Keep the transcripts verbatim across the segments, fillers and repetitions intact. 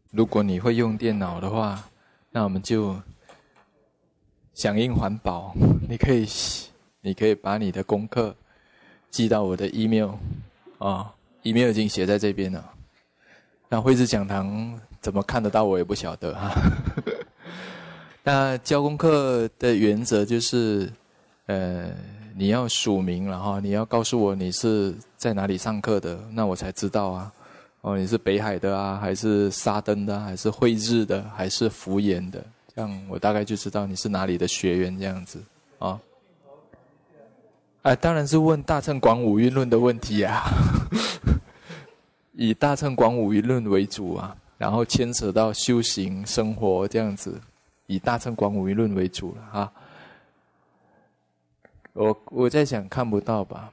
如果你会用电脑的话，那我们就响应环保，你可以你可以把你的功课寄到我的 email 啊 ，email 已经写在这边了。那慧智讲堂怎么看得到我也不晓得哈。那交功课的原则就是，呃，你要署名了哈，你要告诉我你是在哪里上课的，那我才知道啊。哦，你是北海的啊，还是沙登的啊，还是慧智的，还是福研的？这样我大概就知道你是哪里的学员这样子啊。哎，当然是问大乘广五蕴论的问题啊，以大乘广五蕴论为主啊，然后牵扯到修行生活这样子，以大乘广五蕴论为主了啊。我我在想看不到吧。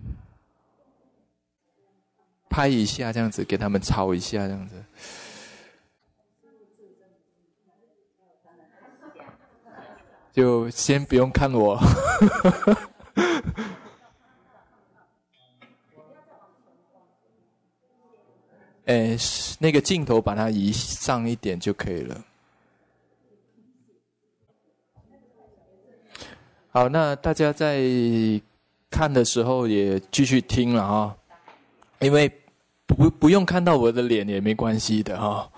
拍一下这样子，给他们抄一下这样子。就先不用看我。诶，那个镜头把它移上一点就可以了。好，那大家在看的时候也继续听了啊，因为不不用看到我的脸也没关系的哈。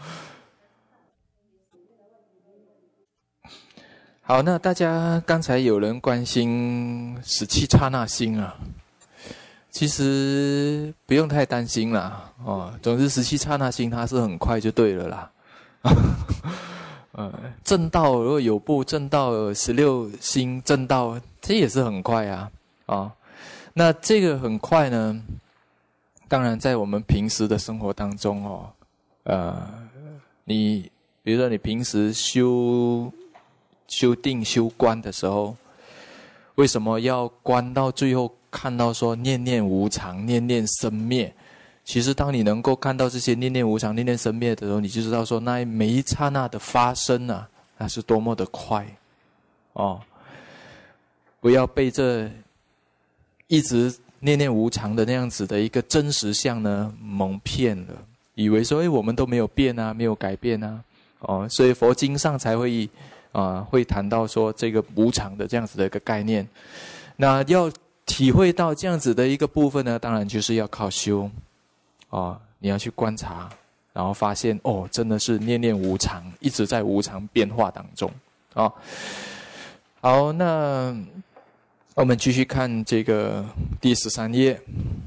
好，那大家刚才有人关心十七刹那心啊，其实不用太担心啦哦。总之十七刹那心它是很快就对了啦。呃，正道如果有部正道十六心正道，这也是很快啊啊、哦。那这个很快呢？当然，在我们平时的生活当中哦，呃，你比如说你平时修修定修观的时候，为什么要观到最后看到说念念无常，念念生灭？其实当你能够看到这些念念无常、念念生灭的时候，你就知道说那每一刹那的发生啊，那是多么的快哦！不要被这一直念念无常的那样子的一个真实相呢蒙骗了，以为说哎我们都没有变啊，没有改变啊，哦，所以佛经上才会啊、呃、会谈到说这个无常的这样子的一个概念。那要体会到这样子的一个部分呢，当然就是要靠修哦，你要去观察，然后发现哦，真的是念念无常，一直在无常变化当中哦。好，那我们继续看这个第十三页。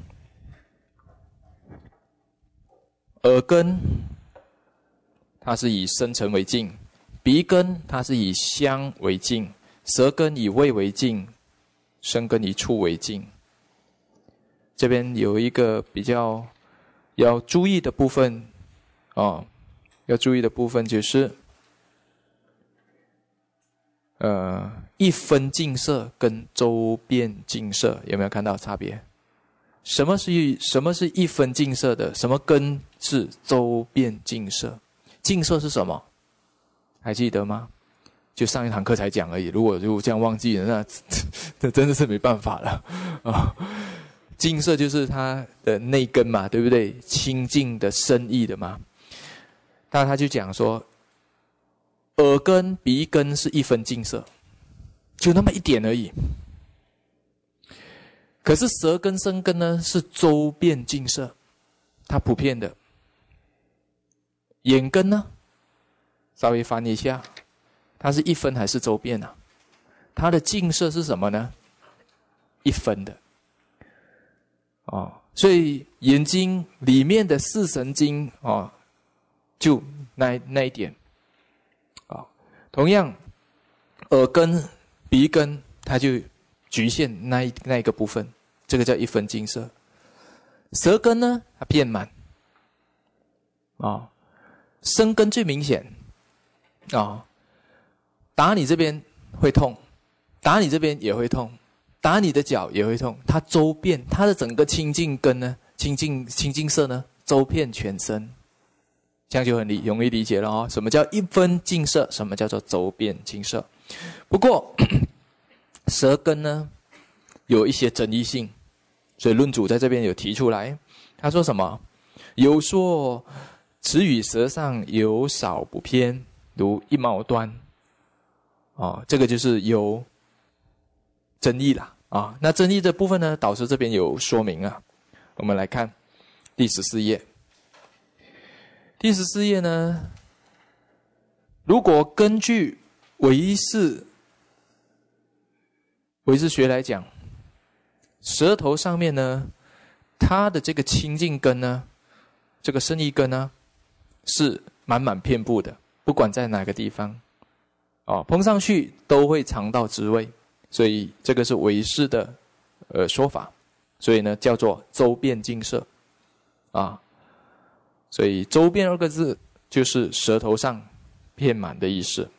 耳根它是以声尘为境，鼻根它是以香为境，舌根以味为境，身根以触为境。这边有一个比较要注意的部分哦，要注意的部分就是呃，一分净色跟周遍净色有没有看到差别？什么是什么是一分净色的？什么根是周遍净色？净色是什么？还记得吗？就上一堂课才讲而已。如果如果这样忘记了，那这真的是没办法了啊！净色就是它的内根嘛，对不对？清净的深意的嘛。那他就讲说，耳根、鼻根是一分净色，就那么一点而已。可是舌根、身根呢是周遍净色，它普遍的。眼根呢，稍微翻一下，它是一分还是周遍啊？它的净色是什么呢？一分的。哦，所以眼睛里面的视神经哦，就那那一点。哦，同样耳根、鼻根，它就局限那一那一个部分，这个叫一分净色。舌根呢，它遍满。哦，身根最明显。哦，打你这边会痛，打你这边也会痛，打你的脚也会痛。它周遍，它的整个清净根呢，清净清净色呢，周遍全身。这样就很理容易理解了哦。什么叫一分净色？什么叫做周遍净色？不过舌根呢有一些争议性，所以论主在这边有提出来。他说什么？有说此语舌上有少不偏，如一毛端。哦，这个就是有争议啦啊。那争议这部分呢，导师这边有说明啊。我们来看第十四页。第十四页呢，如果根据唯识唯识学来讲，舌头上面呢，它的这个清净根呢，这个胜义根呢，是满满遍布的，不管在哪个地方，哦，碰上去都会尝到滋味，所以这个是唯识的呃说法，所以呢叫做周遍净摄啊，所以周遍二个字就是舌头上遍满的意思。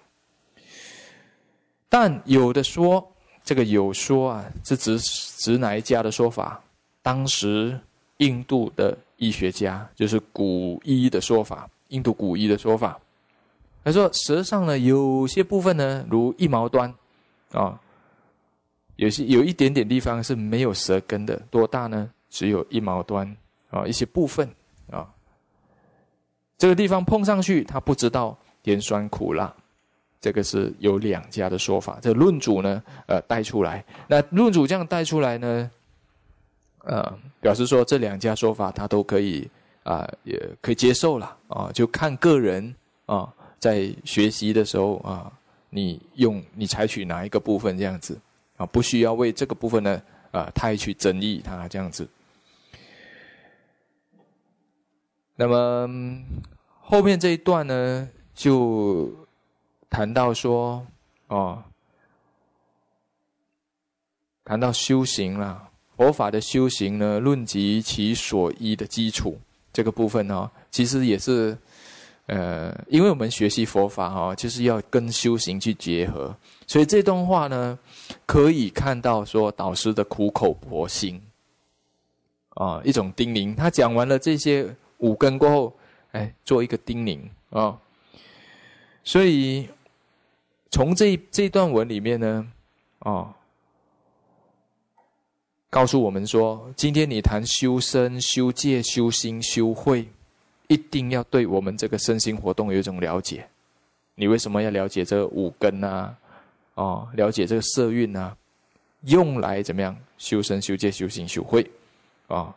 但有的说，这个有说啊，是指指哪一家的说法？当时印度的医学家，就是古医的说法，印度古医的说法。他说舌上呢有些部分呢，如一毛端啊，有些有一点点地方是没有舌根的，多大呢？只有一毛端啊，一些部分啊，这个地方碰上去，他不知道甜酸苦辣。这个是有两家的说法，这个论主呢，呃，带出来。那论主这样带出来呢，呃，表示说这两家说法他都可以啊、呃，也可以接受了啊，就看个人啊，在学习的时候啊，你用你采取哪一个部分这样子啊，不需要为这个部分呢啊太去争议它这样子。那么后面这一段呢，就谈到说，哦，谈到修行啦，佛法的修行呢，论及其所依的基础这个部分哦，其实也是，呃，因为我们学习佛法哦，就是要跟修行去结合，所以这段话呢，可以看到说导师的苦口婆心，啊、哦，一种叮咛。他讲完了这些五根过后，哎，做一个叮咛啊、哦，所以。从这这段文里面呢，哦，告诉我们说，今天你谈修身、修戒、修心、修慧，一定要对我们这个身心活动有一种了解。你为什么要了解这个五根啊？哦，了解这个色蕴啊，用来怎么样修身、修戒、修心、修慧啊、哦？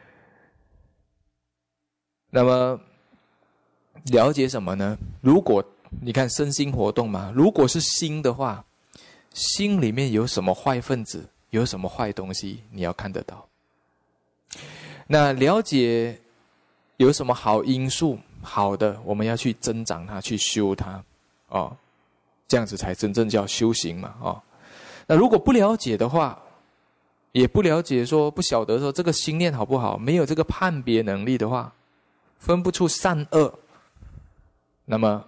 那么了解什么呢？如果你看身心活动嘛，如果是心的话，心里面有什么坏分子，有什么坏东西，你要看得到。那了解有什么好因素，好的，我们要去增长它，去修它，哦，这样子才真正叫修行嘛，哦。那如果不了解的话，也不了解说，不晓得说这个心念好不好，没有这个判别能力的话，分不出善恶，那么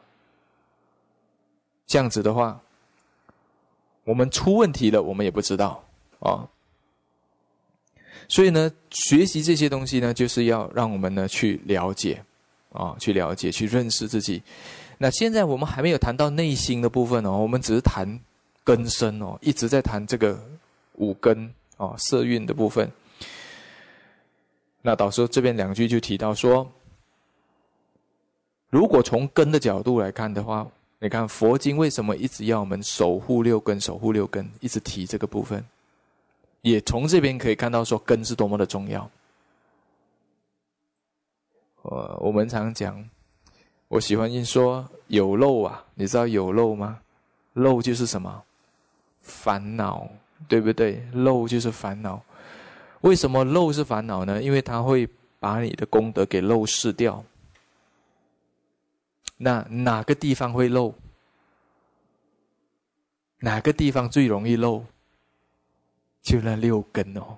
这样子的话，我们出问题了，我们也不知道啊。所以呢，学习这些东西呢，就是要让我们呢去了解啊，去了解，去认识自己。那现在我们还没有谈到内心的部分哦，我们只是谈根身哦，一直在谈这个五根哦，色蕴的部分。那导师这边两句就提到说，如果从根的角度来看的话，你看佛经为什么一直要我们守护六根，守护六根，一直提这个部分，也从这边可以看到说根是多么的重要。呃，我们常讲，我喜欢说有漏啊，你知道有漏吗？漏就是什么？烦恼，对不对？漏就是烦恼。为什么漏是烦恼呢？因为它会把你的功德给漏失掉。那哪个地方会漏？哪个地方最容易漏？就那六根哦。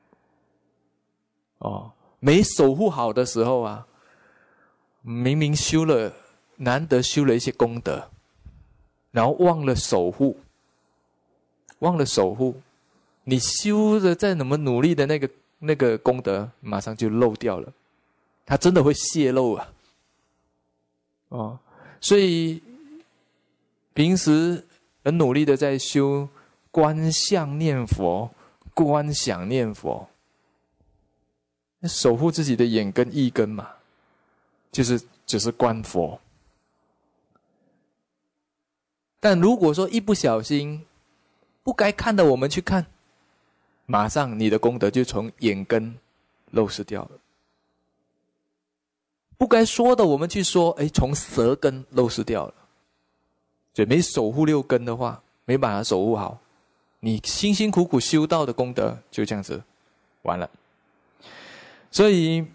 哦，没守护好的时候啊，明明修了，难得修了一些功德，然后忘了守护，忘了守护，你修的再怎么努力的那个那个功德，马上就漏掉了，它真的会泄露啊。哦，所以平时很努力的在修观相念佛，观想念佛，守护自己的眼根意根嘛，就是只是观佛。但如果说一不小心，不该看的我们去看，马上你的功德就从眼根漏失掉了。不该说的我们去说，哎，从舌根漏失掉了。所以没守护六根的话，没把它守护好，你辛辛苦苦修道的功德就这样子完了。所以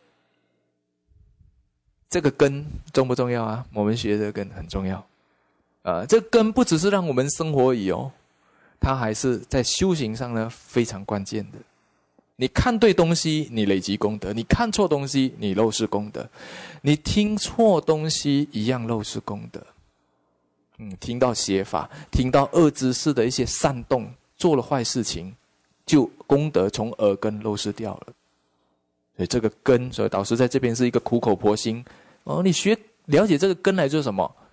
这个根重不重要啊？我们学这个根很重要。呃，这个根不只是让我们生活而已哦，它还是在修行上呢非常关键的。你看对东西，你累积功德；你看错东西，你漏失功德；你听错东西，一样漏失功德。嗯，听到邪法，听到恶知识的一些煽动，做了坏事情，就功德从耳根漏失掉了。所以这个根，所以导师在这边是一个苦口婆心哦。你学了解这个根来做什么？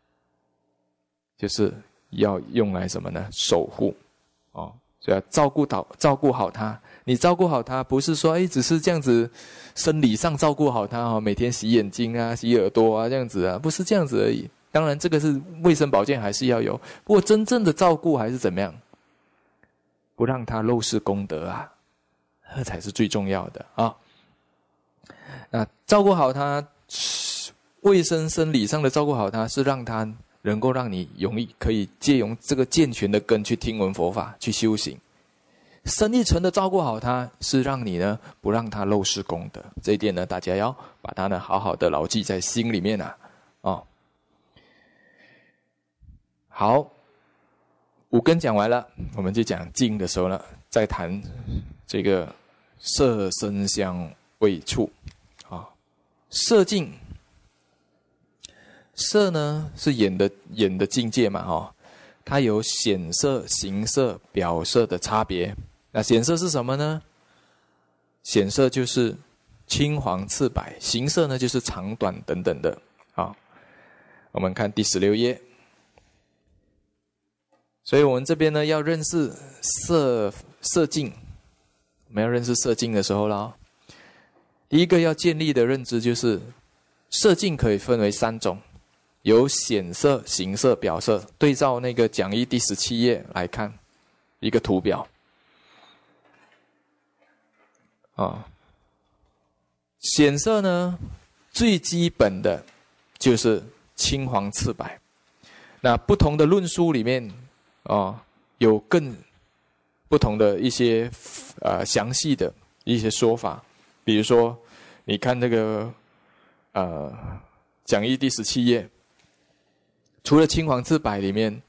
就是要用来什么呢？守护哦，所以要照顾到照顾好它。你照顾好它，不是说哎，只是这样子生理上照顾好它哦，每天洗眼睛啊、洗耳朵啊这样子啊，不是这样子而已。当然，这个是卫生保健还是要有，不过真正的照顾还是怎么样？不让它漏失功德啊，这才是最重要的啊。那照顾好它，卫生生理上的照顾好它，是让它能够让你容易可以借用这个健全的根去听闻佛法，去修行。深一层的照顾好它，是让你呢不让它漏失功德。这一点呢，大家要把它呢好好的牢记在心里面啊，哦。好，五根讲完了，我们就讲净的时候呢，再谈这个色声香味触啊。色净，色呢是眼的眼的境界嘛，哈，它有显色、形色、表色的差别。那显色是什么呢？显色就是青黄赤白，形色呢就是长短等等的。好，我们看第十六页。所以我们这边呢要认识色色净，我们要认识色净的时候啦，第一个要建立的认知就是色净可以分为三种，有显色、形色、表色。对照那个讲义第十七页来看一个图表啊，显色呢最基本的就是青黄赤白。那不同的论述里面哦，有更不同的一些呃详细的一些说法，比如说，你看这个呃讲义第十七页，除了青黄赤白里面，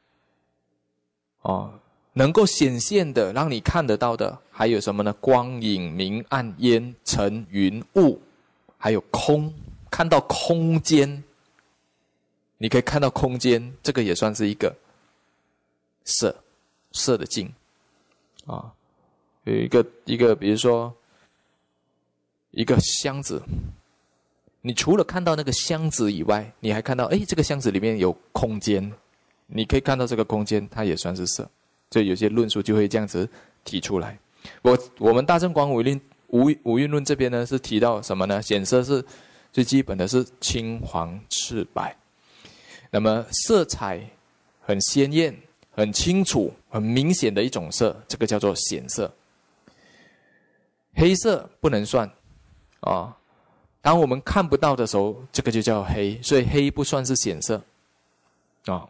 哦，能够显现的让你看得到的还有什么呢？光影、明暗、烟尘、云雾，还有空，看到空间，你可以看到空间，这个也算是一个色色的净啊。有一个一个比如说一个箱子，你除了看到那个箱子以外，你还看到诶这个箱子里面有空间，你可以看到这个空间，它也算是色。所以有些论述就会这样子提出来。我我们大乘广五蕴无无蕴论这边呢是提到什么呢？显色是最基本的是青黄赤白，那么色彩很鲜艳、很清楚、很明显的一种色，这个叫做显色。黑色不能算啊、哦，当我们看不到的时候，这个就叫黑，所以黑不算是显色啊、哦。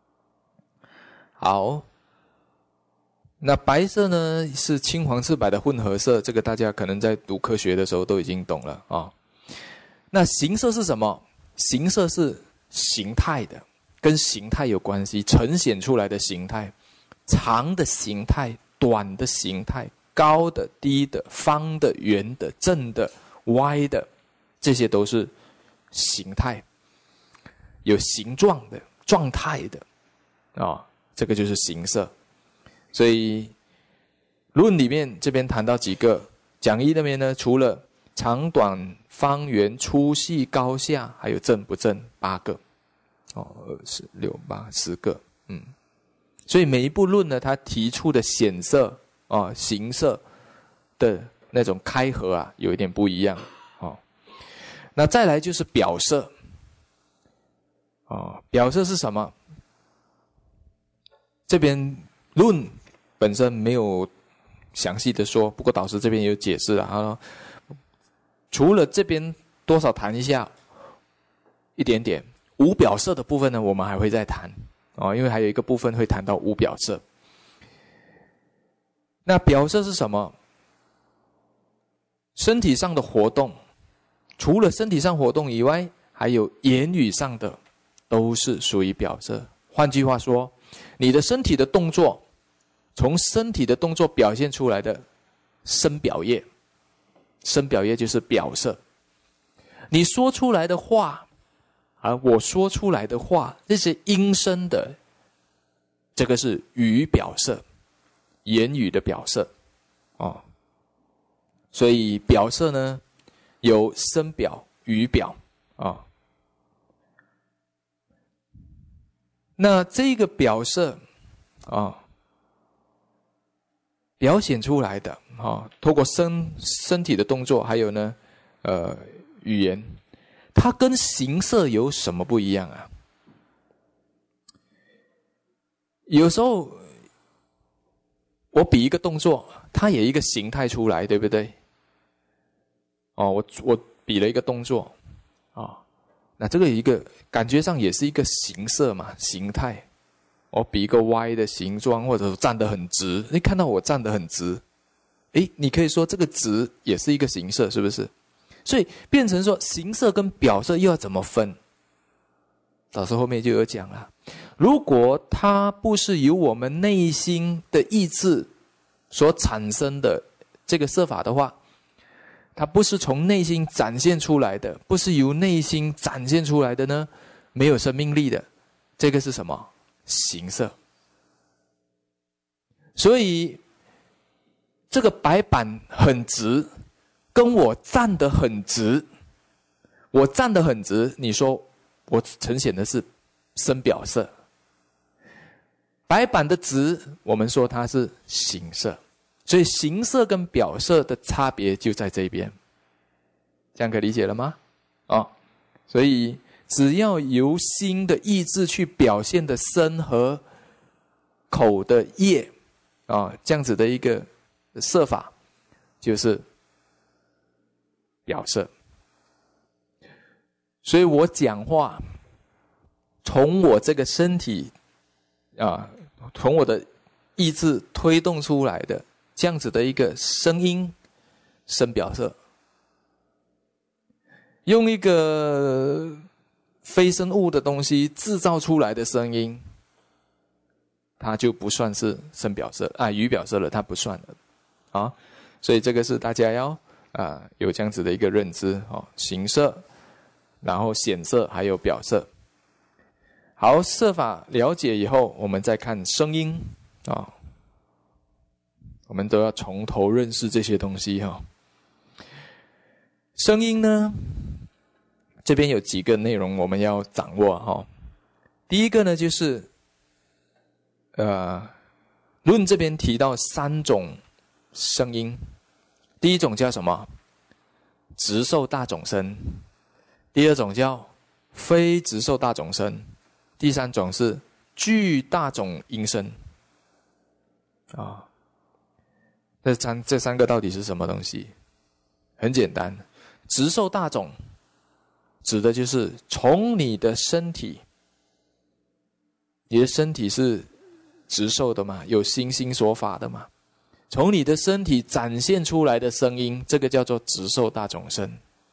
好，那白色呢是青黄赤白的混合色，这个大家可能在读科学的时候都已经懂了啊、哦。那形色是什么？形色是形态的，跟形态有关系，呈现出来的形态，长的形态、短的形态、高的、低的、方的、圆的、正的、歪的，这些都是形态，有形状的、状态的啊、哦，这个就是形色。所以论里面这边谈到几个，讲义那边呢，除了长短、方圆、粗细、高下，还有正不正八个。哦，二十六八十个，嗯，所以每一部论呢，它提出的显色啊、形色的那种开合啊，有一点不一样哦。 那再来就是表色。哦，表色是什么？这边论本身没有详细的说，不过导师这边也有解释了啊。除了这边多少谈一下一点点无表色的部分呢，我们还会再谈哦，因为还有一个部分会谈到无表色。那表色是什么？身体上的活动，除了身体上活动以外，还有言语上的，都是属于表色。换句话说，你的身体的动作，从身体的动作表现出来的身表业，身表业就是表色。你说出来的话，而我说出来的话，这些音声的，这个是语表色，言语的表色哦。所以表色呢，有声表、语表啊、哦。那这个表色啊、哦，表现出来的啊、哦，透过身身体的动作，还有呢，呃，语言，它跟形色有什么不一样啊？有时候我比一个动作，它也一个形态出来，对不对？哦，我我比了一个动作，啊、哦，那这个一个感觉上也是一个形色嘛，形态。我比一个 Y 的形状，或者站得很直，你看到我站得很直，诶，你可以说这个直也是一个形色，是不是？所以变成说形色跟表色又要怎么分？老师后面就有讲了，如果它不是由我们内心的意志所产生的这个色法的话，它不是从内心展现出来的，不是由内心展现出来的呢，没有生命力的，这个是什么？形色。所以这个白板很直，跟我站得很直，我站得很直，你说我呈现的是身表色，白板的直，我们说它是形色。所以形色跟表色的差别就在这边，这样可以理解了吗？哦，所以只要由心的意志去表现的身和口的业啊、哦，这样子的一个色法，就是表色。所以我讲话，从我这个身体啊，从我的意志推动出来的这样子的一个声音，声表色，用一个非生物的东西制造出来的声音，它就不算是声表色啊，语表色了，它不算了啊。所以这个是大家要啊有这样子的一个认知哦，形色，然后显色，还有表色。好，色法了解以后，我们再看声音啊、哦，我们都要从头认识这些东西哈、哦。声音呢，这边有几个内容我们要掌握哈、哦。第一个呢，就是呃，论这边提到三种声音，第一种叫什么？直受大种声。第二种叫非直受大种声。第三种是具大种音声。啊，这三这三个到底是什么东西？很简单，直受大种指的就是从你的身体，你的身体是直受的嘛，有心心所法的嘛，从你的身体展现出来的声音，这个叫做直受大种声。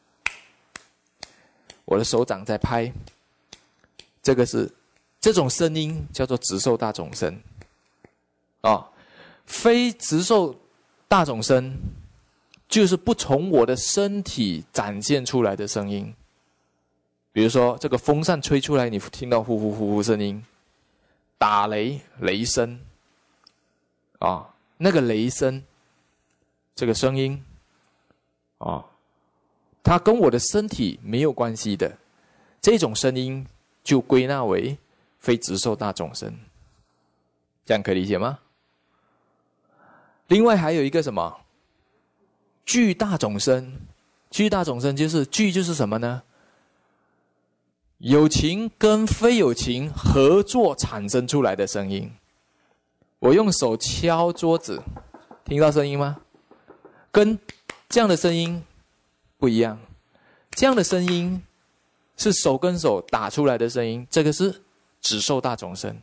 我的手掌在拍，这个是这种声音叫做直受大种声。哦，非直受大种声就是不从我的身体展现出来的声音。比如说这个风扇吹出来，你听到呼呼呼呼声音，打雷雷声啊、哦，那个雷声这个声音啊、哦，它跟我的身体没有关系的，这种声音就归纳为非直受大种声。这样可以理解吗？另外还有一个什么具大种声， 巨大总声就是巨就是什么呢？有情跟非有情合作产生出来的声音。我用手敲桌子，听到声音吗？跟这样的声音不一样。这样的声音是手跟手打出来的声音，这个是指受大总声。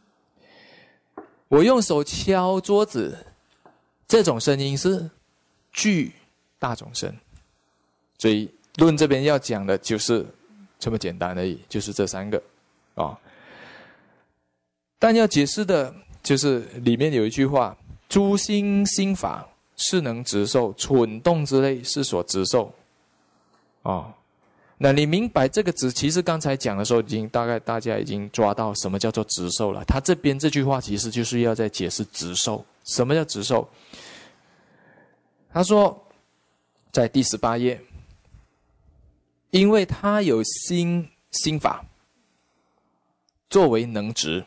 我用手敲桌子，这种声音是巨大总声。所以论这边要讲的就是这么简单而已，就是这三个啊。但要解释的就是里面有一句话：诸心心法是能直受，蠢动之类是所直受。哦，那你明白这个直，其实刚才讲的时候，已经大概大家已经抓到什么叫做直受了。他这边这句话其实就是要在解释直受。什么叫直受？他说，在第十八页，因为他有心心法作为能直，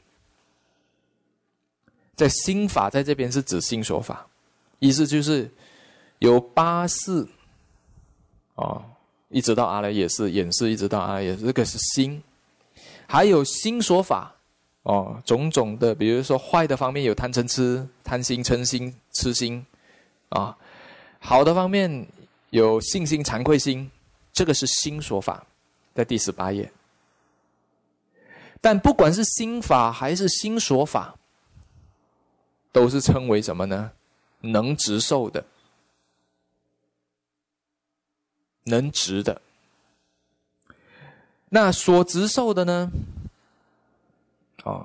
在心法在这边是指心所法，意思就是有八识哦。一直到阿赖耶识，眼识一直到阿赖耶识，这个是心。还有心所法哦，种种的，比如说坏的方面有贪嗔痴、贪心、嗔心、痴心啊；好的方面有信心、惭愧心，这个是心所法，在第十八页。但不管是心法还是心所法，都是称为什么呢？能直受的。能直的。那所直受的呢？哦，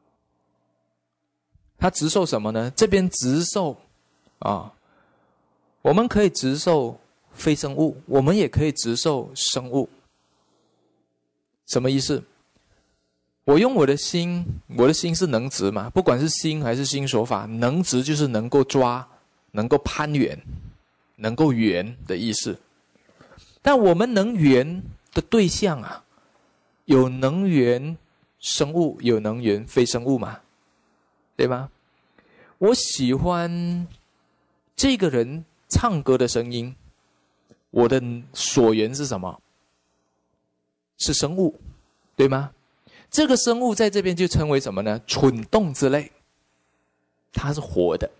它直受什么呢？这边直受啊、哦，我们可以直受非生物，我们也可以直受生物。什么意思？我用我的心，我的心是能直嘛？不管是心还是心所法，能直就是能够抓、能够攀援、能够圆的意思。但我们能缘的对象啊，有能缘生物，有能缘非生物嘛，对吗？我喜欢这个人唱歌的声音，我的所缘是什么？是生物，对吗？这个生物在这边就称为什么呢？蠢动之类，它是活的。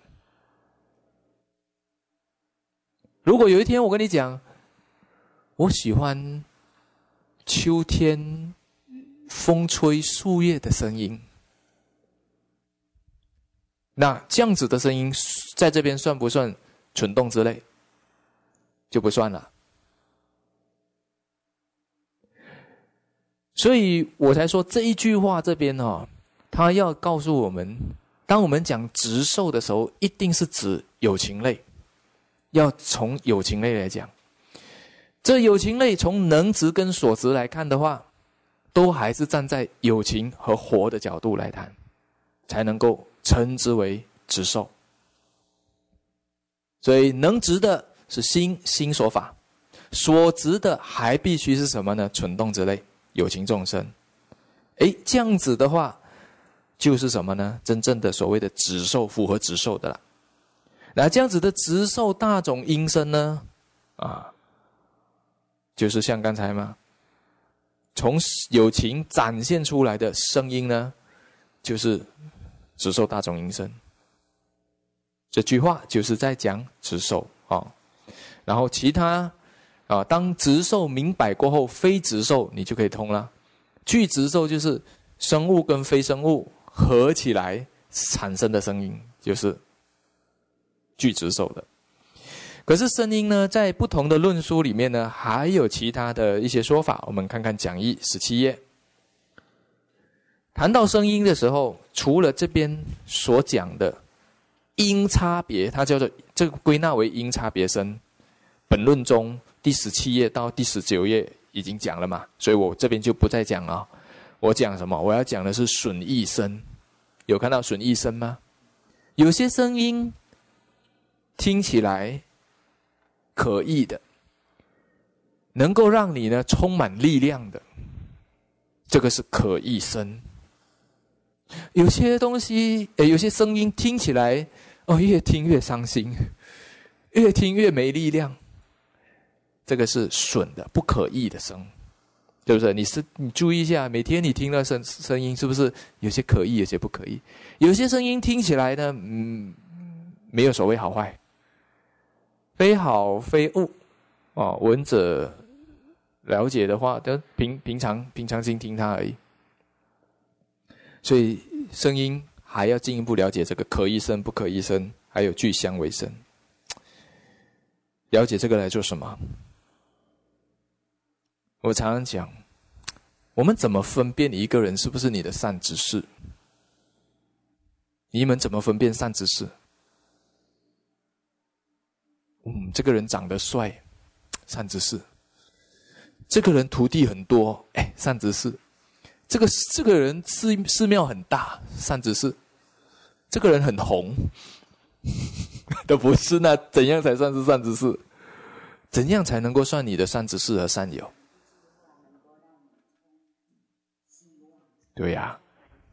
如果有一天我跟你讲，我喜欢秋天风吹树叶的声音，那这样子的声音在这边算不算蠢动之类？就不算了。所以我才说这一句话这边哦，他要告诉我们，当我们讲直受的时候，一定是指有情类，要从有情类来讲。这有情类从能直跟所直来看的话，都还是站在有情和活的角度来谈，才能够称之为直受。所以能直的是心，心所法；所直的还必须是什么呢？蠢动之类，有情众生。诶，这样子的话，就是什么呢？真正的所谓的直受，符合直受的了。那这样子的直受大种音声呢？啊。就是像刚才嘛，从有情展现出来的声音呢，就是直受大种音声。这句话就是在讲直受啊、哦。然后其他啊，当直受明白过后，非直受你就可以通了。具直受就是生物跟非生物合起来产生的声音，就是具直受的。可是声音呢，在不同的论书里面呢，还有其他的一些说法。我们看看讲义十七页，谈到声音的时候，除了这边所讲的音差别，它叫做这个归纳为音差别声。本论中第十七页到第十九页已经讲了嘛，所以我这边就不再讲了。我讲什么？我要讲的是损益声。有看到损益声吗？有些声音听起来可意的，能够让你呢充满力量的，这个是可意声。有些东西，诶，有些声音听起来，哦，越听越伤心，越听越没力量。 这个是损的、不可议的声，对不对？你是你注意一下，每天你听到声声音，是不是有些可议，有些不可议？有些声音听起来呢，嗯，没有所谓好坏，非好非恶，哦，闻者了解的话，都平平常平常心听它而已。所以声音还要进一步了解这个可议声、不可议声，还有具相为声。了解这个来做什么？我常常讲，我们怎么分辨一个人是不是你的善知识？你们怎么分辨善知识？嗯，这个人长得帅，善知识；这个人徒弟很多，哎，善知识；这个这个人寺寺庙很大，善知识；这个人很红，都不是。那怎样才算是善知识？怎样才能够算你的善知识和善友？对呀、啊，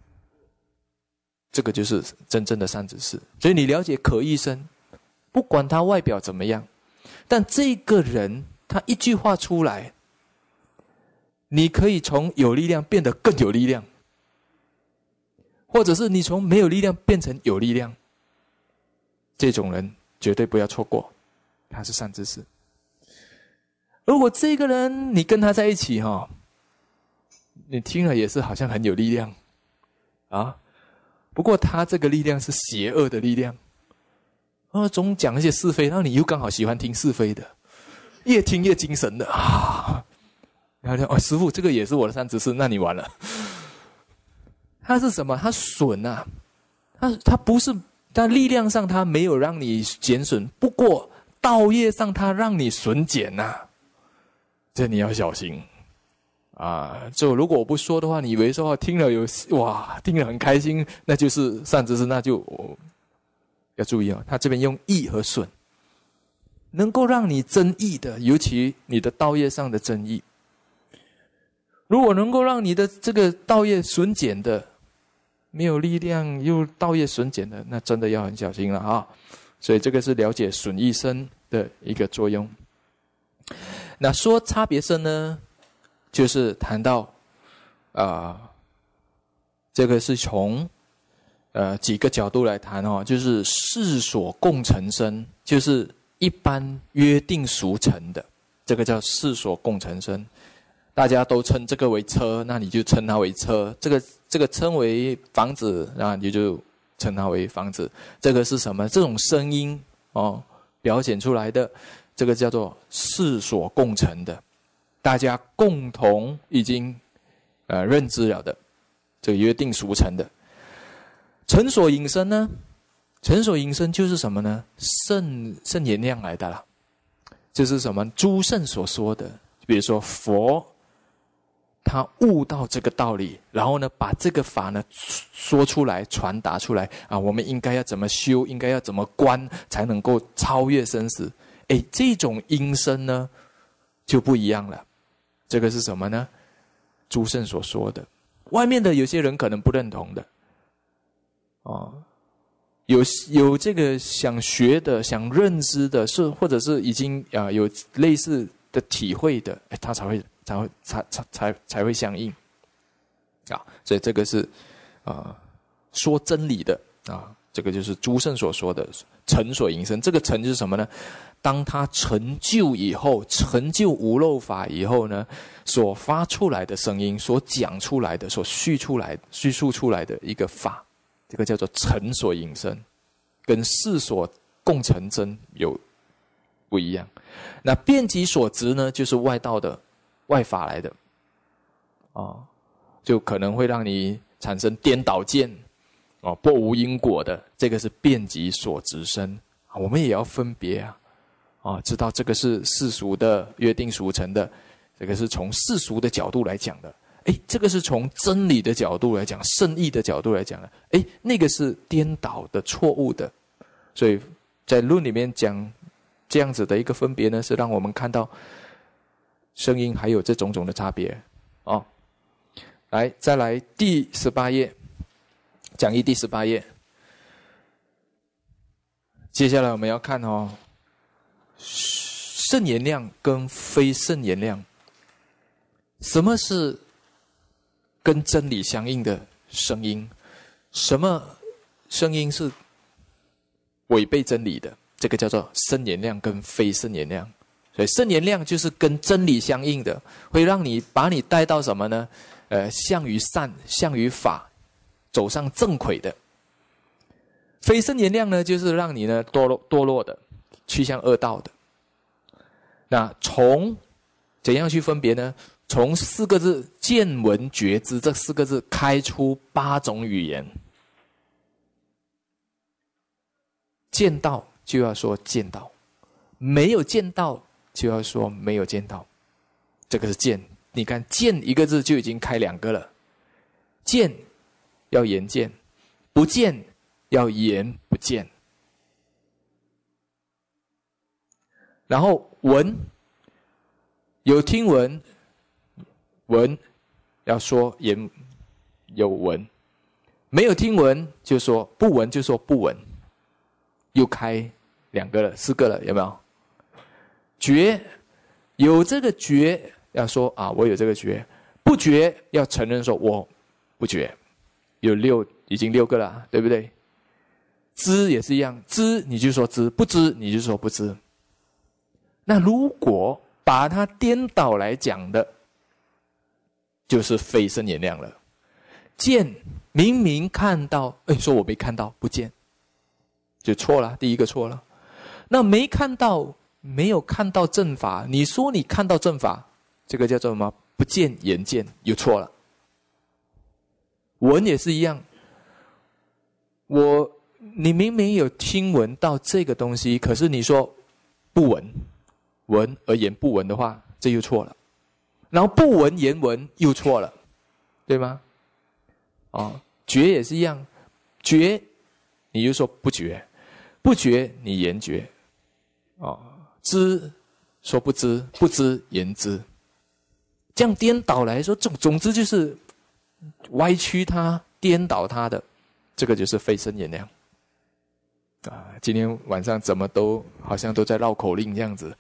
这个就是真正的善知识。所以你了解可议声，不管他外表怎么样，但这个人他一句话出来，你可以从有力量变得更有力量，或者是你从没有力量变成有力量。这种人绝对不要错过，他是善知识。如果这个人你跟他在一起哈、哦，你听了也是好像很有力量啊，不过他这个力量是邪恶的力量啊，总讲一些是非，然后你又刚好喜欢听是非的，越听越精神的啊。然后哦，师父，这个也是我的善知识，那你完了。他是什么？他损啊，他他不是，他力量上他没有让你减损，不过道业上他让你损减呐、啊，这你要小心。啊，就如果我不说的话，你以为说听了有哇，听了很开心，那就是善知识，那就、哦、要注意哦。他这边用益和损，能够让你增益的，尤其你的道业上的增益。如果能够让你的这个道业损减的，没有力量又道业损减的，那真的要很小心了啊。所以这个是了解损益声的一个作用。那说差别声呢？就是谈到，啊、呃，这个是从呃几个角度来谈哦，就是世所共成声，就是一般约定俗成的，这个叫世所共成声。大家都称这个为车，那你就称它为车；这个这个称为房子，那你就称它为房子。这个是什么？这种声音哦，表现出来的，这个叫做世所共成的。大家共同已经呃认知了的，这个约定俗成的。尘所引声呢？尘所引声就是什么呢？圣圣言量来的啦，就是什么？诸圣所说的，比如说佛，他悟到这个道理，然后呢，把这个法呢说出来、传达出来啊，我们应该要怎么修，应该要怎么观，才能够超越生死？哎，这种音声呢就不一样了。这个是什么呢？诸圣所说的，外面的有些人可能不认同的，哦，有有这个想学的、想认知的，是或者是已经啊、呃、有类似的体会的，哎，他才会才会才才才才会相应啊。所以这个是啊、呃、说真理的啊，这个就是诸圣所说的尘所引声。这个尘是什么呢？当他成就以后，成就无漏法以后呢，所发出来的声音，所讲出来的，所叙出来、叙述出来的一个法，这个叫做尘所引声，跟世所共成真有不一样。那遍及所执呢，就是外道的外法来的，哦，就可能会让你产生颠倒见，哦，不无因果的，这个是遍及所执声。我们也要分别啊。哦，知道这个是世俗的约定俗成的，这个是从世俗的角度来讲的。哎，这个是从真理的角度来讲，圣义的角度来讲的。哎，那个是颠倒的、错误的。所以在论里面讲这样子的一个分别呢，是让我们看到声音还有这种种的差别。哦，来，再来第十八页，讲义第十八页。接下来我们要看哦。 圣言量跟非圣言量。什么是跟真理相应的声音？什么声音是违背真理的？这个叫做圣言量跟非圣言量。所以圣言量就是跟真理相应的，会让你把你带到什么呢？呃，向于善，向于法，走上正轨的。非圣言量呢，就是让你呢堕落堕落的，去向恶道的。那从怎样去分别呢？从四个字见闻觉知这四个字开出八种语言。见到就要说见到，没有见到就要说没有见到，这个是见。你看见一个字就已经开两个了，见要言见，不见要言不见。然后闻，有听闻，闻要说言有闻，没有听闻就说不闻，就说不闻，又开两个了，四个了，有没有？觉，有这个觉要说啊，我有这个觉；不觉要承认说我不觉，有六，已经六个了，对不对？知也是一样，知你就说知，不知你就说不知。那如果把它颠倒来讲的，就是非圣言量了。见，明明看到，哎，说我没看到，不见，就错了，第一个错了。那没看到，没有看到正法，你说你看到正法，这个叫做什么？不见言见，又错了。闻也是一样，我你明明有听闻到这个东西，可是你说不闻，闻而言不闻的话，这又错了。然后不闻言闻又错了，对吗？哦，觉也是一样，觉你就说不觉，不觉你言觉，哦，知说不知，不知言知，这样颠倒来说，总总之就是歪曲它、颠倒它的，这个就是非圣言量。啊，今天晚上怎么都好像都在绕口令这样子，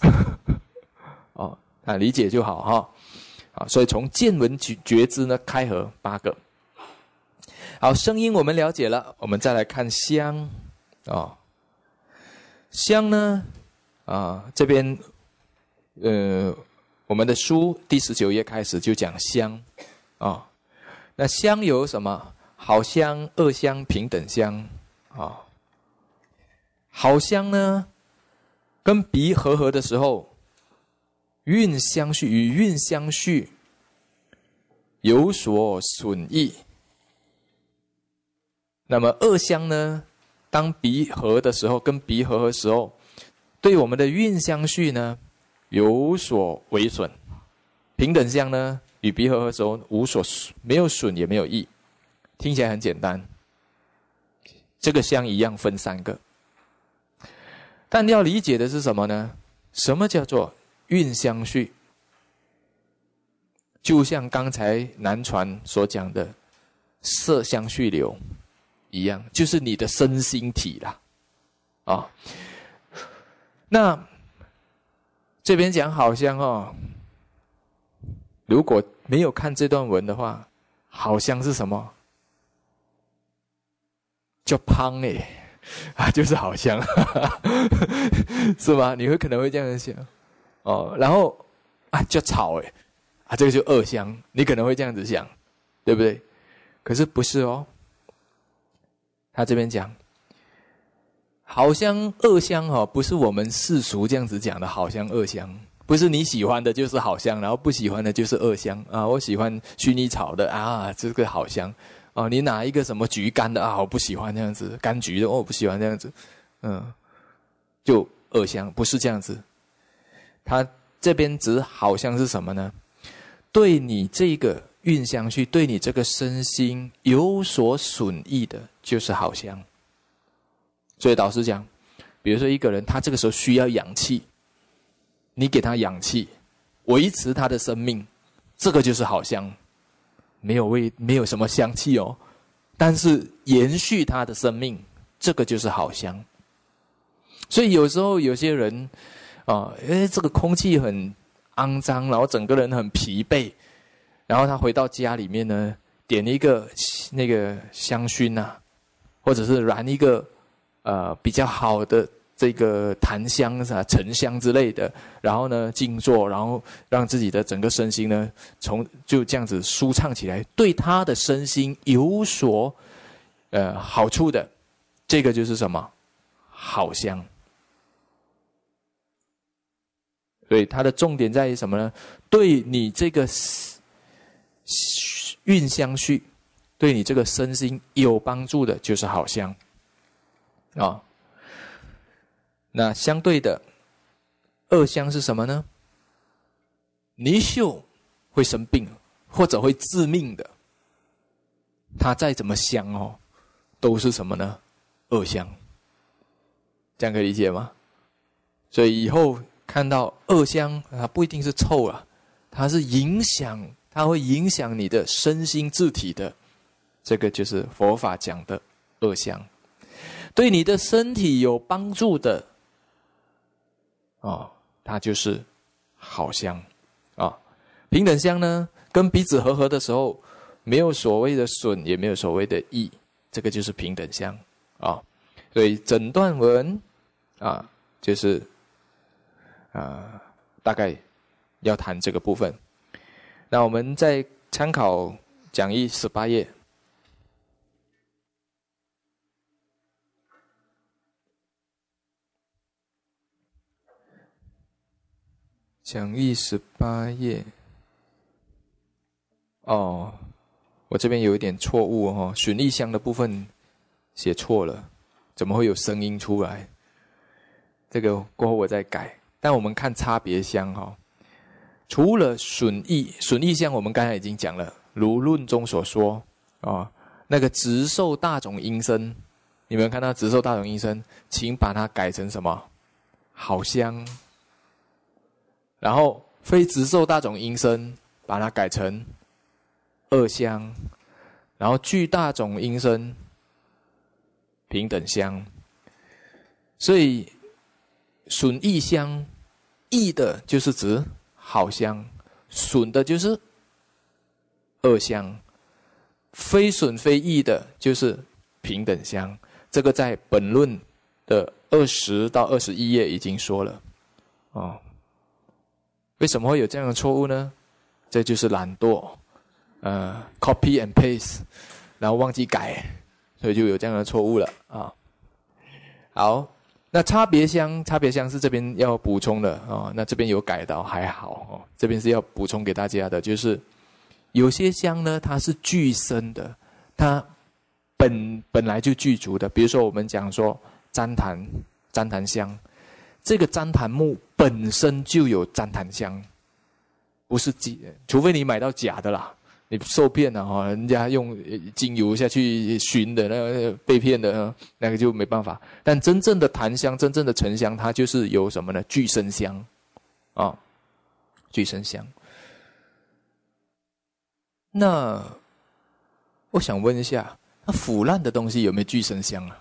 哦，啊，理解就好哈。啊，所以从见闻觉知呢开合八个。好，声音我们了解了，我们再来看香啊、哦。香呢，啊，这边呃，我们的书第十九页开始就讲香啊、哦。那香有什么？好香、恶香、平等香啊。哦，好香呢，跟鼻合合的时候，韵相续，与韵相续，有所损益。那么恶香呢，当鼻合的时候，跟鼻合的时候，对我们的韵相续呢有所为损。平等香呢，与鼻合的时候无所没有损也没有益，听起来很简单。这个香一样分三个，但要理解的是什么呢？什么叫做韵相续？就像刚才南传所讲的色相续流一样，就是你的身心体啦。啊、哦，那这边讲好香哦，如果没有看这段文的话，好香是什么？叫胖诶，啊，就是好香，是吗？你会可能会这样想哦。然后啊，叫草诶，啊，这个就恶香，你可能会这样子想，对不对？可是不是哦。他这边讲好香恶香哦，不是我们世俗这样子讲的好香恶香，不是你喜欢的就是好香，然后不喜欢的就是恶香啊。我喜欢薰衣草的啊，这个好香哦。你拿一个什么橘干的啊，我不喜欢这样子，柑橘的哦，我不喜欢这样子，嗯，就恶香，不是这样子。他这边指好香是什么呢？对你这个韵香去，对你这个身心有所损益的，就是好香。所以导师讲，比如说一个人他这个时候需要氧气，你给他氧气，维持他的生命，这个就是好香。没有味，没有什么香气哦，但是延续他的生命，这个就是好香。所以有时候有些人啊，因为这个空气很肮脏，然后整个人很疲惫，然后他回到家里面呢，点一个那个香薰啊，或者是燃一个呃比较好的这个檀香啊、沉香之类的，然后呢静坐，然后让自己的整个身心呢从就这样子舒畅起来，对他的身心有所呃好处的，这个就是什么？好香。所以它的重点在于什么呢？对你这个运香序，对你这个身心有帮助的，就是好香啊、哦。那相对的，恶香是什么呢？泥鳅会生病，或者会致命的。它再怎么香哦，都是什么呢？恶香。这样可以理解吗？所以以后看到恶香，它不一定是臭啊，它是影响，它会影响你的身心自体的。这个就是佛法讲的恶香，对你的身体有帮助的，哦，它就是好香啊、哦。平等香呢，跟彼此和合的时候，没有所谓的损，也没有所谓的益，这个就是平等香啊、哦。所以整段文啊，就是啊，大概要谈这个部分。那我们再参考讲义十八页。讲义十八页。哦，我这边有一点错误哦，损益香的部分写错了，怎么会有声音出来？这个过后我再改。但我们看差别香哈、哦，除了损益，损益香我们刚才已经讲了，如论中所说啊、哦，那个直受大种音声，你们看到直受大种音声，请把它改成什么？好香。然后非直受大种音声，把它改成恶香。然后具大种音声，平等香。所以损益香，益的就是指好香，损的就是恶香，非损非益的就是平等香。这个在本论的二十到二十一页已经说了哦。为什么会有这样的错误呢？这就是懒惰，呃 ，copy and paste， 然后忘记改，所以就有这样的错误了啊。好，那差别香，差别香是这边要补充的啊。那这边有改到还好哦，这边是要补充给大家的，就是有些香呢，它是具身的，它本本来就具足的。比如说我们讲说旃檀，旃檀香。这个旃檀木本身就有旃檀香，不是假，除非你买到假的啦，你受骗了哈，人家用精油下去熏的那个被骗的，那个就没办法。但真正的檀香，真正的沉香，它就是有什么呢？具身香啊，具身香。那我想问一下，那腐烂的东西有没有具身香啊？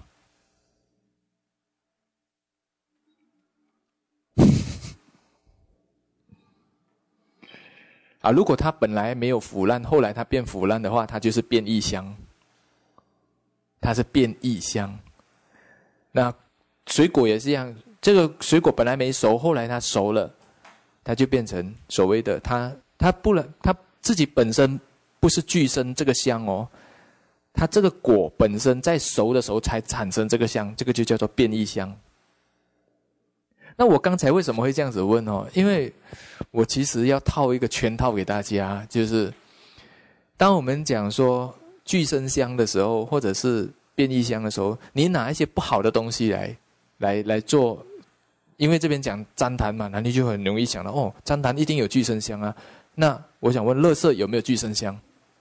啊，如果它本来没有腐烂，后来它变腐烂的话，它就是变异香。它是变异香。那水果也是一样，这个水果本来没熟，后来它熟了，它就变成所谓的它它不能它自己本身不是具身这个香哦，它这个果本身在熟的时候才产生这个香，这个就叫做变异香。那我刚才为什么会这样子问哦？因为我其实要套一个圈套给大家，就是当我们讲说具身香的时候，或者是变异香的时候，你拿一些不好的东西来来来做，因为这边讲旃檀嘛，那你就很容易想到哦，旃檀一定有具身香啊。那我想问，垃圾有没有具身香？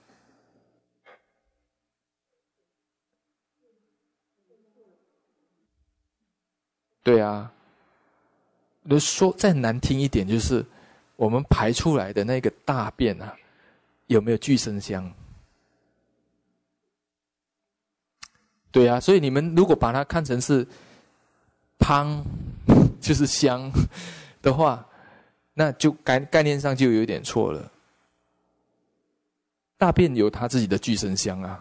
对啊。说再难听一点，就是我们排出来的那个大便啊，有没有具身香？对啊，所以你们如果把它看成是汤，就是香的话，那就概概念上就有点错了。大便有它自己的具身香啊，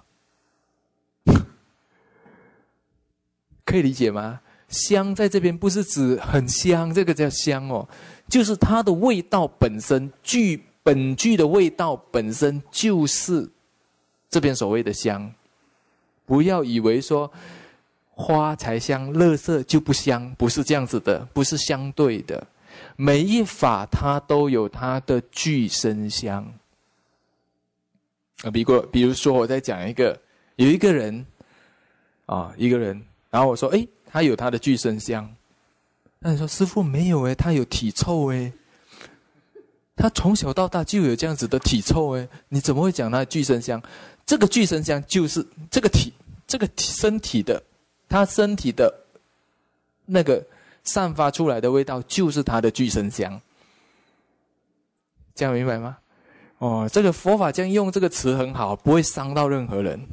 可以理解吗？香在这边不是指很香，这个叫香哦，就是它的味道本身具本具的味道本身就是这边所谓的香。不要以为说花才香，垃圾就不香，不是这样子的，不是相对的。每一法它都有它的具身香。啊，比如比如说我在讲一个，有一个人啊，一个人，然后我说，诶，他有他的具身香。那你说师父没有诶，他有体臭诶，他从小到大就有这样子的体臭诶，你怎么会讲他的具身香？这个具身香就是这个体，这个体身体的，他身体的那个散发出来的味道，就是他的具身香。这样明白吗？哦，这个佛法这样用这个词很好，不会伤到任何人，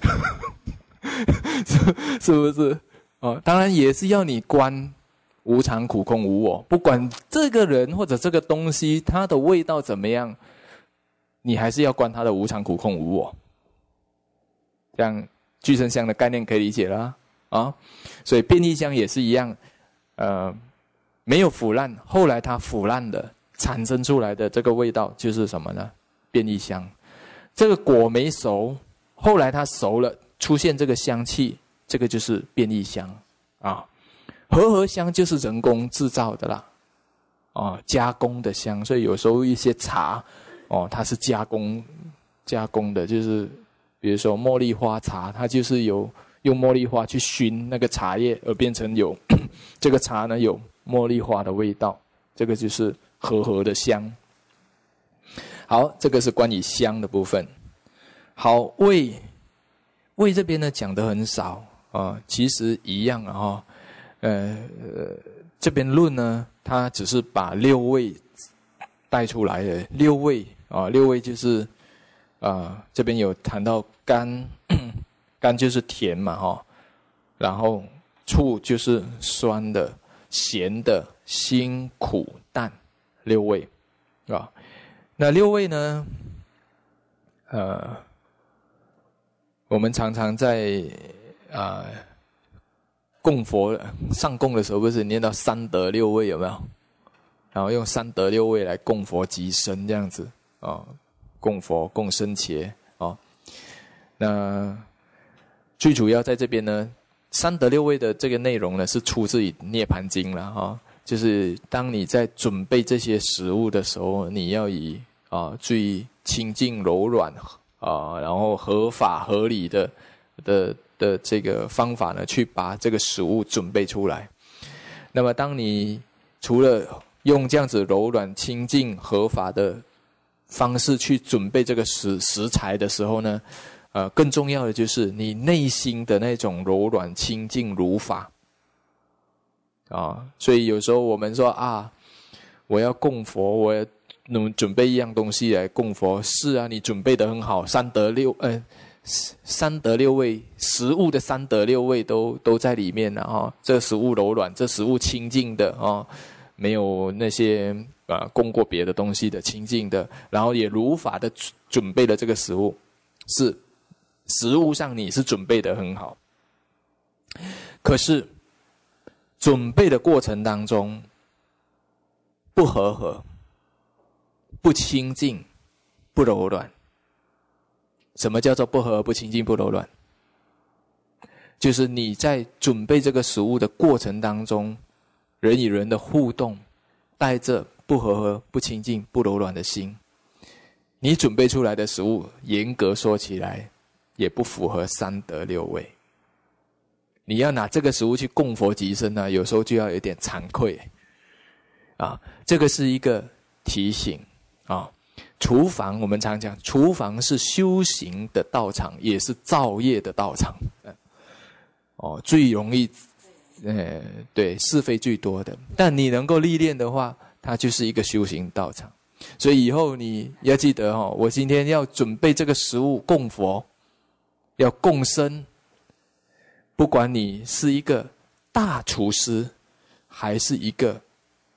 是是不是？哦，当然也是要你观无常、苦、空、无我，不管这个人或者这个东西，它的味道怎么样，你还是要观它的无常、苦、空、无我。这样具身香的概念可以理解了啊。所以变异香也是一样，呃，没有腐烂，后来它腐烂的。产生出来的这个味道就是什么呢？变异香。这个果没熟，后来它熟了，出现这个香气，这个就是变异香啊。和合香就是人工制造的啦，啊，加工的香。所以有时候一些茶，哦，它是加工加工的，就是比如说茉莉花茶，它就是有用茉莉花去熏那个茶叶，而变成有这个茶呢有茉莉花的味道，这个就是和合的香。好，这个是关于香的部分。好，味味这边呢讲得很少啊、呃，其实一样啊、哦，呃呃，这边论呢，它只是把六味带出来的。六味啊、呃，六味就是啊、呃，这边有谈到甘，甘就是甜嘛哈、哦，然后醋就是酸的、咸的、辛苦淡。六味啊，那六味呢？呃，我们常常在啊、呃、供佛上供的时候，不是念到三德六味有没有？然后用三德六味来供佛及身这样子啊、哦，供佛供僧伽啊、哦。那最主要在这边呢，三德六味的这个内容呢，是出自于《涅盘经》了哈。哦，就是当你在准备这些食物的时候，你要以啊最清净柔软啊，然后合法合理的的的这个方法呢，去把这个食物准备出来。那么，当你除了用这样子柔软、清净、合法的方式去准备这个食食材的时候呢，呃，更重要的就是你内心的那种柔软、清净、如法。啊，所以有时候我们说啊，我要供佛，我要准备一样东西来供佛。是啊，你准备得很好，三德六呃，三德六味食物的三德六味都都在里面了啊。这食物柔软，这食物清净的啊，没有那些啊供过别的东西的清净的，然后也如法的准备了这个食物，是食物上你是准备得很好，可是准备的过程当中，不和合、不清净、不柔软。什么叫做不和合、不清净、不柔软？就是你在准备这个食物的过程当中，人与人的互动，带着不和合、不清净、不柔软的心，你准备出来的食物，严格说起来，也不符合三德六味。你要拿这个食物去供佛及身呢，有时候就要有点惭愧啊。这个是一个提醒啊。厨房我们常讲，厨房是修行的道场，也是造业的道场。哦，最容易，呃，对，是非最多的。但你能够历练的话，它就是一个修行道场。所以以后你要记得哦，我今天要准备这个食物供佛，要供身。不管你是一个大厨师，还是一个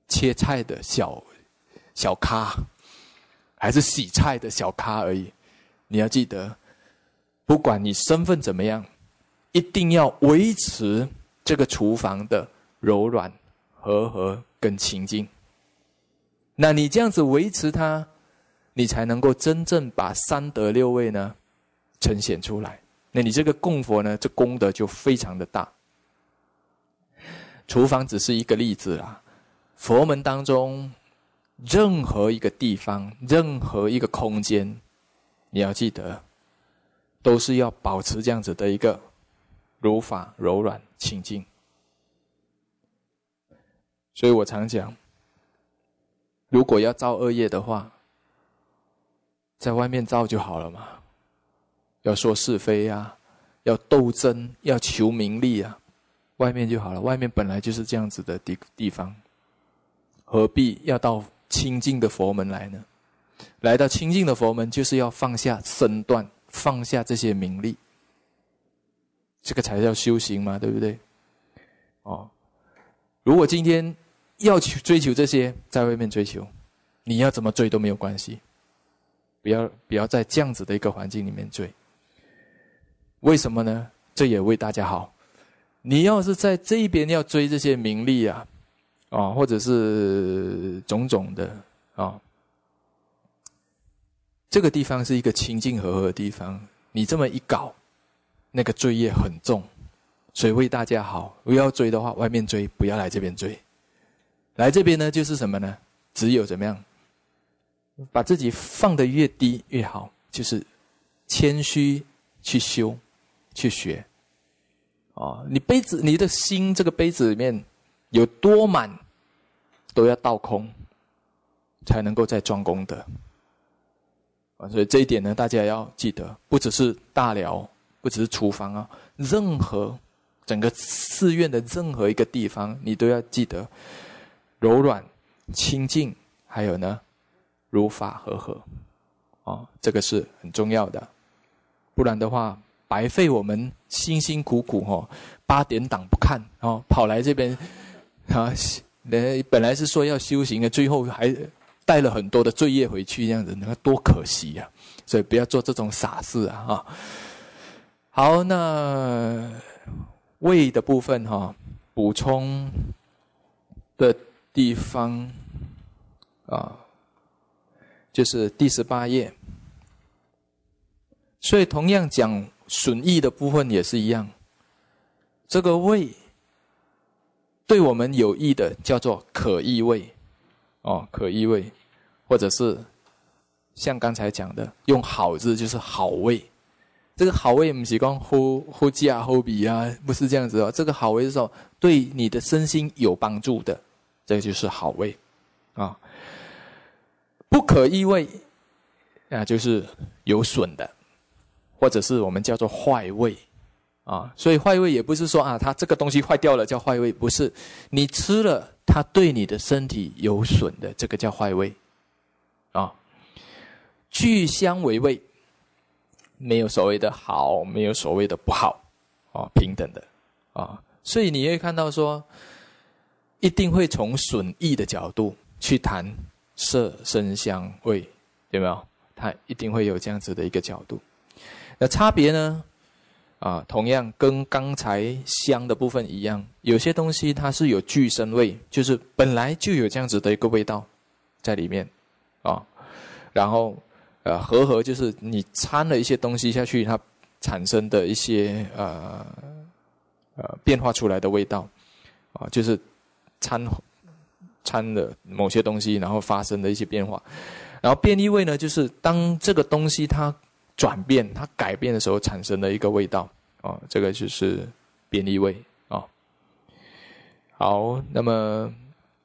切菜的小小咖，还是洗菜的小咖而已。你要记得，不管你身份怎么样，一定要维持这个厨房的柔软、和合跟清净。那你这样子维持它，你才能够真正把三德六味呢呈现出来。那你这个供佛呢，这功德就非常的大。厨房只是一个例子啦，佛门当中任何一个地方，任何一个空间，你要记得，都是要保持这样子的一个如法柔软清净。所以我常讲，如果要造恶业的话，在外面造就好了嘛。要说是非啊，要斗争，要求名利啊，外面就好了。外面本来就是这样子的地地方，何必要到清净的佛门来呢？来到清净的佛门，就是要放下身段，放下这些名利，这个才叫修行嘛，对不对？哦，如果今天要去追求这些，在外面追求，你要怎么追都没有关系，不要不要在这样子的一个环境里面追。为什么呢？这也为大家好。你要是在这一边要追这些名利啊，啊，或者是种种的啊，这个地方是一个清净和合的地方，你这么一搞，那个罪业很重。所以为大家好，如果要追的话，外面追，不要来这边追。来这边呢，就是什么呢？只有怎么样，把自己放得越低越好，就是谦虚去修。去学，哦，你杯子，你的心这个杯子里面有多满，都要倒空，才能够再装功德。啊，所以这一点呢，大家要记得，不只是大寮，不只是厨房啊，任何整个寺院的任何一个地方，你都要记得柔软、清净，还有呢，如法和合，哦，这个是很重要的，不然的话。白费我们辛辛苦苦哦，八点档不看哦，跑来这边啊，本来是说要修行的，最后还带了很多的罪业回去，这样子，那多可惜呀、啊！所以不要做这种傻事啊！哈，好，那胃的部分哈、哦，补充的地方啊，就是第十八页。所以同样讲。损益的部分也是一样，这个胃对我们有益的叫做可益胃，哦，可益胃，或者是像刚才讲的，用好字就是好胃。这个好胃不是说好好价好比啊，不是这样子哦。这个好胃是说对你的身心有帮助的，这个就是好胃啊。不可益胃啊，就是有损的。或者是我们叫做坏胃啊，所以坏胃也不是说啊，它这个东西坏掉了叫坏胃，不是，你吃了它对你的身体有损的，这个叫坏胃啊。聚香为胃，没有所谓的好，没有所谓的不好啊，平等的啊。所以你会看到说，一定会从损益的角度去谈色声香味，有没有？它一定会有这样子的一个角度。那差别呢？啊，同样跟刚才香的部分一样，有些东西它是有具身味，就是本来就有这样子的一个味道在里面啊。然后呃，和合就是你掺了一些东西下去，它产生的一些呃呃变化出来的味道啊，就是掺掺了某些东西，然后发生的一些变化。然后变异味呢，就是当这个东西它转变、它改变的时候产生的一个味道啊，这个就是变异味啊。好，那么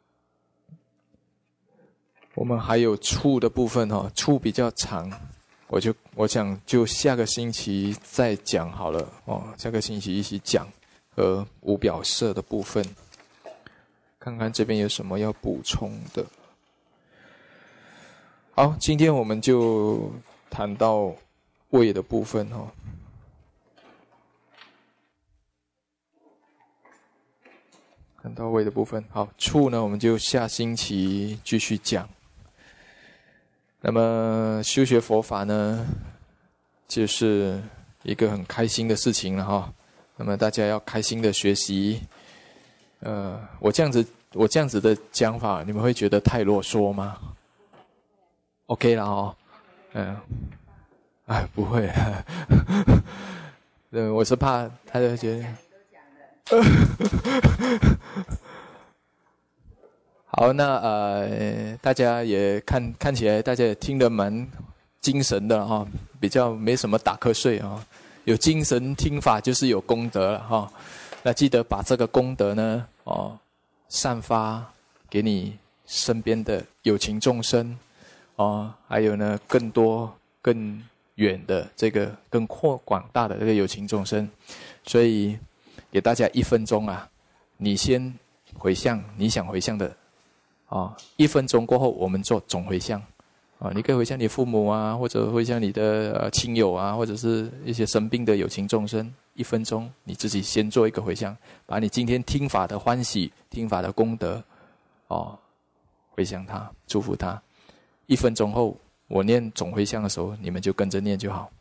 我们还有触的部分哈、哦，触比较长，我就我想就下个星期再讲好了哦，下个星期一起讲和无表色的部分，看看这边有什么要补充的。好，今天我们就谈到胃的部分哈。 很到位的部分。好，处呢，我们就下星期继续讲。那么修学佛法呢，就是一个很开心的事情了哈。那么大家要开心的学习。呃，我这样子，我这样子的讲法，你们会觉得太啰嗦吗 ？OK 了哦，嗯，哎，不会，对，我是怕他就觉得。好，那呃，大家也看看起来，大家也听得蛮精神的哈，比较没什么打瞌睡啊。有精神听法就是有功德了哈。那记得把这个功德呢，哦，散发给你身边的有情众生，哦，还有呢更多更远的这个更扩广大的这个有情众生。所以给大家一分钟啊，你先回向你想回向的。啊，一分钟过后，我们做总回向。啊，你可以回向你父母啊，或者回向你的呃亲友啊，或者是一些生病的有情众生。一分钟，你自己先做一个回向，把你今天听法的欢喜、听法的功德，哦，回向他，祝福他。一分钟后，我念总回向的时候，你们就跟着念就好。